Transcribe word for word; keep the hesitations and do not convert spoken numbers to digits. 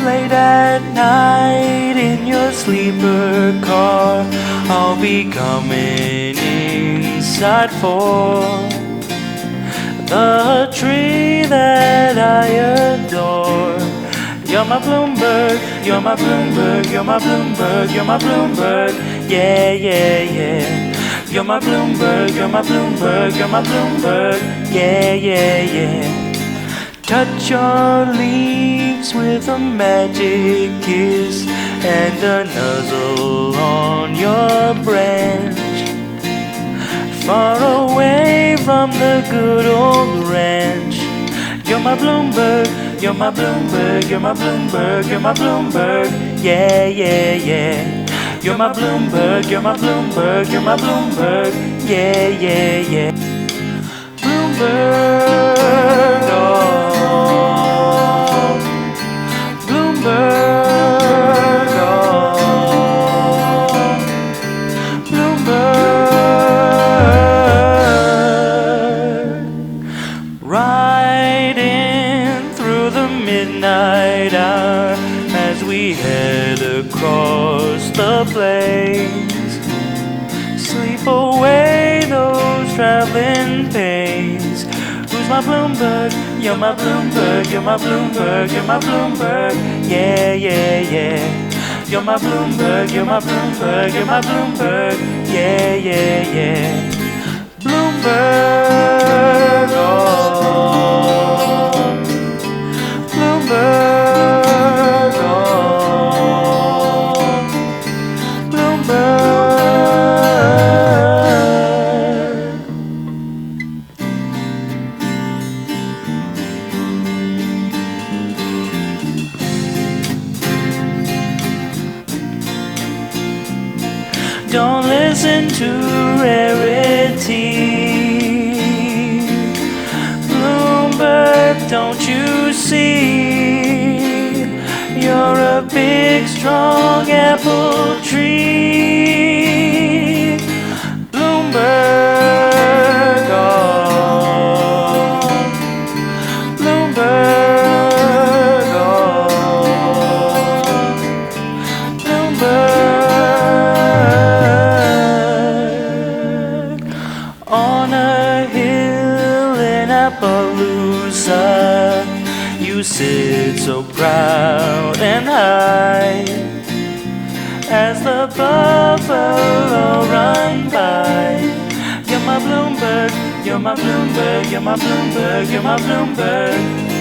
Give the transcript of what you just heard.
late at night in your sleeper car, I'll be coming inside for the tree that I adore. You're my Bloomberg, you're my Bloomberg, you're my Bloomberg, you're my Bloomberg, yeah, yeah, yeah. You're my Bloomberg, you're my Bloomberg, you're my Bloomberg, yeah, yeah, yeah. Touch your leaves with a magic kiss and a nuzzle on your branch. Far away from the good old ranch. You're my Bloomberg, you're my Bloomberg, you're my Bloomberg, you're my Bloomberg, yeah, yeah, yeah. You're my Bloomberg, you're my Bloomberg, you're my Bloomberg, yeah, yeah, yeah. Bloomberg, oh, Bloomberg, oh, Bloomberg. Riding through the midnight hour as we head across the plains, sleep away those traveling pains. Who's my Bloomberg? You're my Bloomberg, you're my Bloomberg, you're my Bloomberg, yeah, yeah, yeah. You're my Bloomberg, you're my Bloomberg, you're my Bloomberg, yeah, yeah, yeah. Bloomberg, oh, Bloomberg, oh, Bloomberg. Don't listen to rarity. Bloomberg, don't you see? You're a big, strong apple tree. Bloomberg, oh, Bloomberg, oh, Bloomberg. On a hill in Appaloosa, you sit so proud and high as the buffalo run by. You're my Bloomberg, you're my Bloomberg, you're my Bloomberg, you're my Bloomberg,